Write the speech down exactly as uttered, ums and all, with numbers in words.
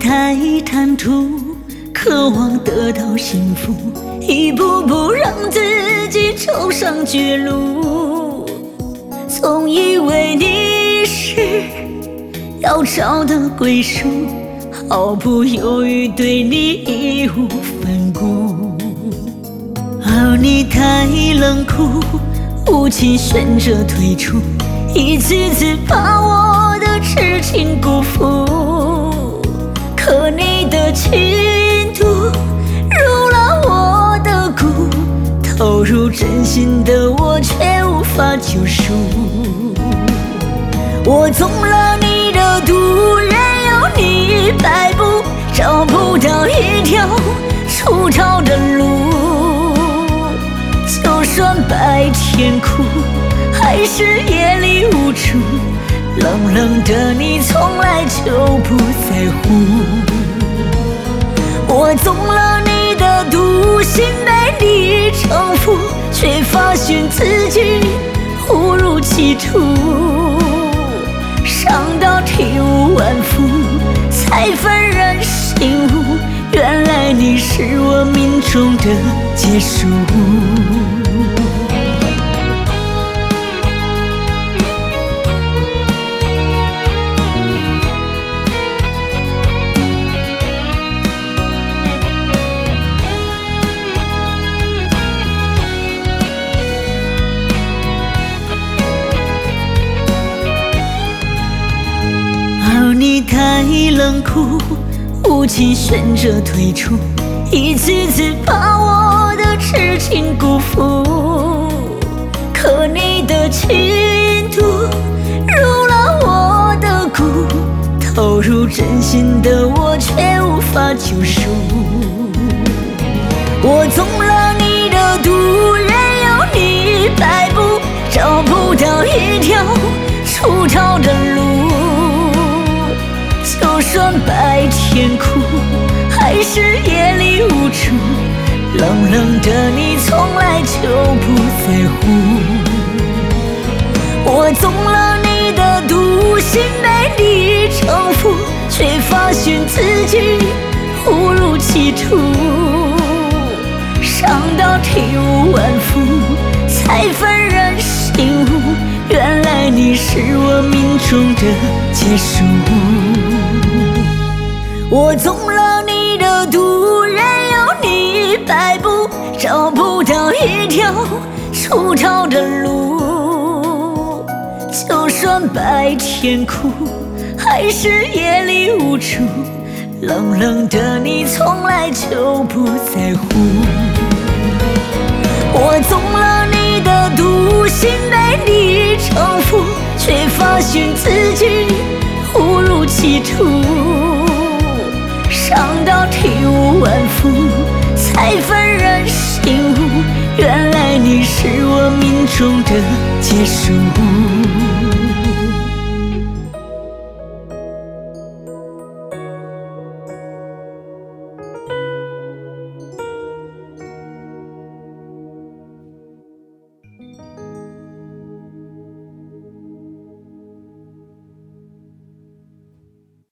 太贪图，渴望得到幸福，一步步让自己走上绝路。总以为你是要找的归属，毫不犹豫对你义无反顾。而你太冷酷，无情选择退出，一次次把我的痴情辜负。可你的情途入了我的骨，投入真心的我却无法救赎。我中了你的毒，任由你摆布，找不到一条出逃的路。就算白天哭，还是夜里无助，冷冷的你从来就不在乎。我中了你的毒，心被你征服，却发现自己误入歧途。伤到体无完肤，才幡然醒悟，原来你是我命中的结束。而你太冷酷，无情选择退出，一次次把我的痴情辜负。可你的情途入了我的骨，投入真心的我却无法救赎。我中了你的毒，任由你摆布，找不到一条出逃的路。就算白天哭，还是夜里无助，冷冷的你从来就不在乎。我中了你的毒，心被你征服，却发现自己误入歧途。伤到体无完肤，才幡然醒悟，原来你是我命中的结束。我中了你的毒，任由你摆布，找不到一条出逃的路。就算白天哭，还是夜里无助，冷冷的你从来就不在乎。我中了你的毒，心被你征服，却发现自己误入歧途。伤到体无完肤，才幡然醒悟，原来你是我命中的结束。